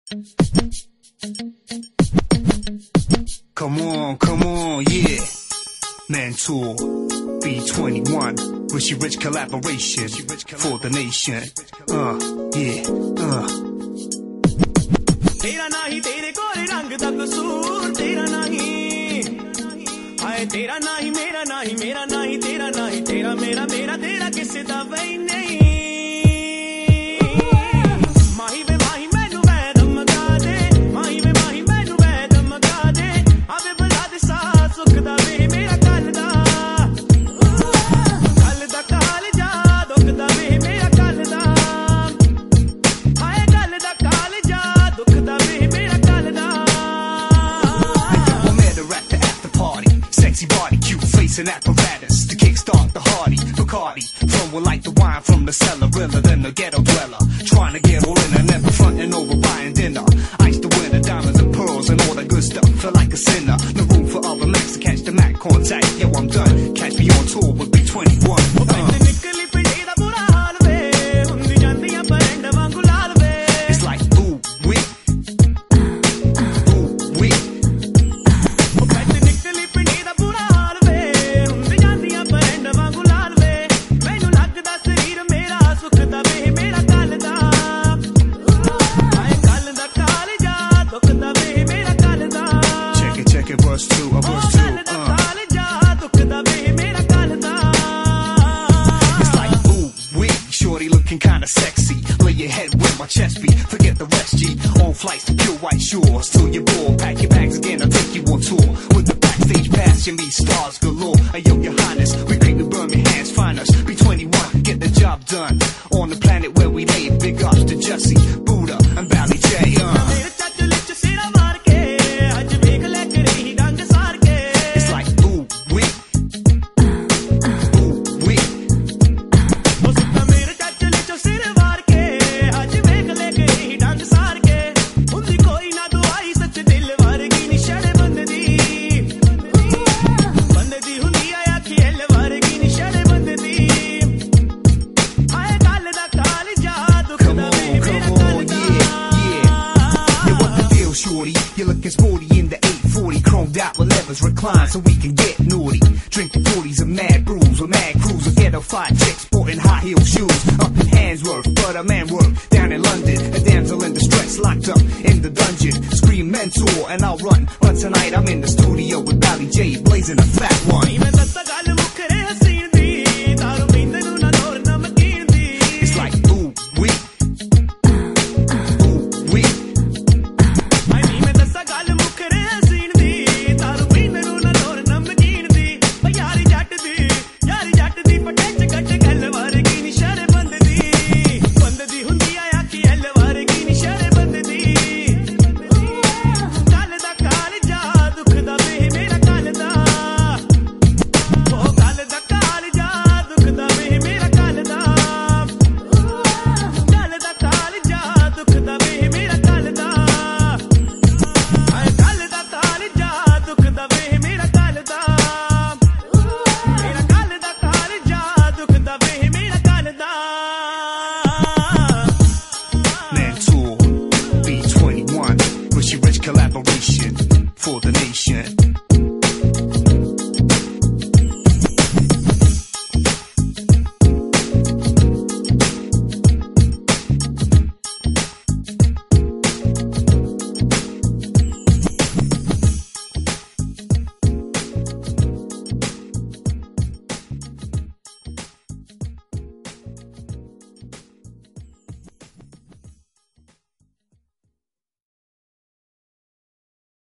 Come on, yeah. Mentor, B21, Richie Rich collaboration for the nation. Yeah. तेरा नाही तेरे कोरे रंग दा कसूर तेरा नहीं हाय तेरा नहीं मेरा नहीं मेरा नहीं तेरा नहीं तेरा मेरा मेरा तेरा किसे दा वही नहीं माही वे माही मैनू वैदम गा दे माही वे माही मैनू वैदम गा दे आवे बला दे सा सुख दा वे मेरा कल दा काल जा दुख दा वे मेरा कल दा हाय कल दा काल जा दुख दा वे मेरा कल दा I met her at the after party, sexy body, cute face and apparatus to kickstart the hardy. Bacardi, flowing like the wine from the cellar, realer than a ghetto dweller. Trying to get all in and never fronting over buying dinner. Ice the winner, diamonds and pearls and all that good stuff. Feel like a sinner, no room for other max to catch the Mac contact. Yo, I'm done. Catch me on tour with B21. It's like ooh wee. Check it, verse 2, verse 2. It's like ooh wee, shorty looking kinda sexy. Lay your head with my chest beat, forget the rest, G. On flights to pure white shores, till you're bored. Pack your bags again, I'll take you on tour. With the backstage pass, you meet stars galore. Hey yo, your highness, we creep and burn your hands, find us. B21, get the job done. On the planet where we lay, big ups to Jesse, Buddha, and Bally J. It's like ooh wee. You're looking sporty in the 840, chromed out with levers reclined so we can get naughty. Drinking 40s and mad brews with mad crews of ghetto fire chicks sporting high heel shoes. Up in Handsworth, but a man work down in London. A damsel in distress locked up in the dungeon. Scream mentor and I'll run. But tonight I'm in the studio with Bally J blazing a fat one.